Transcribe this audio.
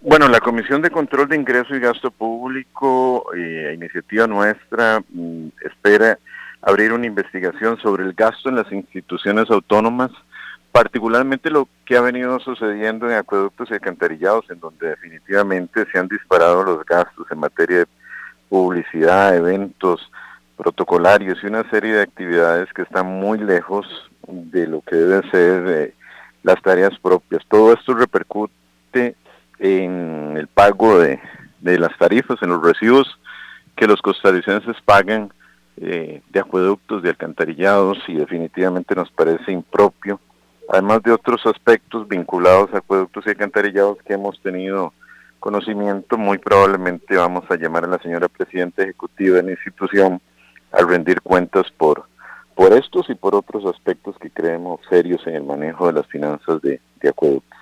Bueno, la Comisión de Control de Ingreso y Gasto Público, a iniciativa nuestra, espera abrir una investigación sobre el gasto en las instituciones autónomas, particularmente lo que ha venido sucediendo en acueductos y alcantarillados, en donde definitivamente se han disparado los gastos en materia de publicidad, eventos protocolarios y una serie de actividades que están muy lejos de lo que deben ser las tareas propias. Todo esto repercute en el pago de las tarifas, en los recibos que los costarricenses pagan de acueductos, de alcantarillados, y definitivamente nos parece impropio, además de otros aspectos vinculados a acueductos y alcantarillados que hemos tenido conocimiento. Muy probablemente vamos a llamar a la señora presidenta ejecutiva de la institución a rendir cuentas por estos y por otros aspectos que creemos serios en el manejo de las finanzas de acueductos.